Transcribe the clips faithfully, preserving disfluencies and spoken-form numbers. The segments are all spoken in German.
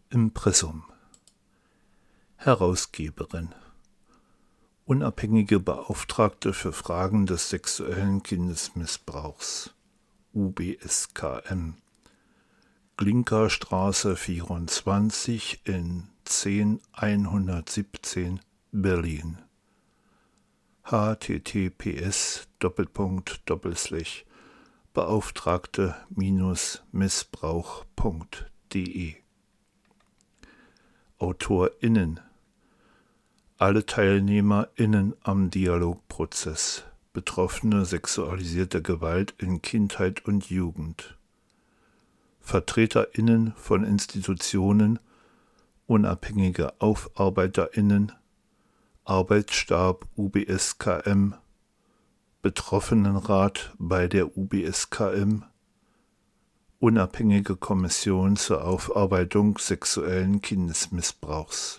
Impressum. Herausgeberin: Unabhängige Beauftragte für Fragen des sexuellen Kindesmissbrauchs, U B S K M, Glinka-Straße vierundzwanzig in zehn einhundertsiebzehn, Berlin. H T T P S Doppelpunkt Doppelslash Beauftragte Missbrauch Punkt de. AutorInnen: alle TeilnehmerInnen am Dialogprozess, Betroffene sexualisierter Gewalt in Kindheit und Jugend, VertreterInnen von Institutionen, unabhängige AufarbeiterInnen, Arbeitsstab U B S K M, Betroffenenrat bei der U B S K M, Unabhängige Kommission zur Aufarbeitung sexuellen Kindesmissbrauchs.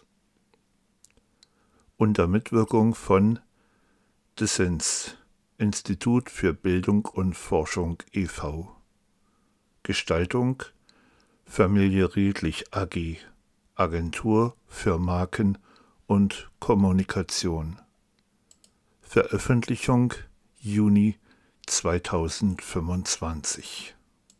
Unter Mitwirkung von Dissens, Institut für Bildung und Forschung e V Gestaltung Familie Redlich A G, Agentur für Marken und Kommunikation. Veröffentlichung Juni zweitausendfünfundzwanzig.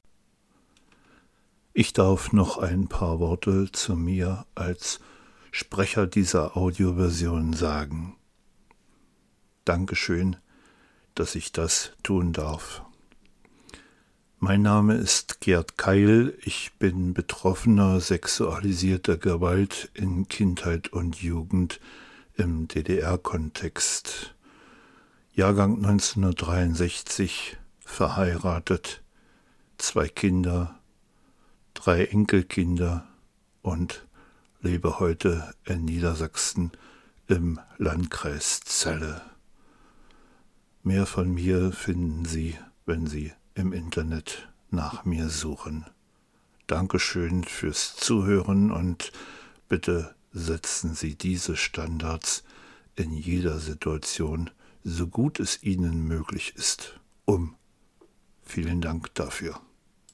Ich darf noch ein paar Worte zu mir als Sprecher dieser Audioversion sagen. Dankeschön, dass ich das tun darf. Mein Name ist Gerd Keil, ich bin Betroffener sexualisierter Gewalt in Kindheit und Jugend im D D R-Kontext. Jahrgang neunzehnhundertdreiundsechzig, verheiratet, zwei Kinder, drei Enkelkinder und lebe heute in Niedersachsen im Landkreis Celle. Mehr von mir finden Sie, wenn Sie im Internet nach mir suchen. Dankeschön fürs Zuhören und bitte setzen Sie diese Standards in jeder Situation, so gut es Ihnen möglich ist, um. Vielen Dank dafür.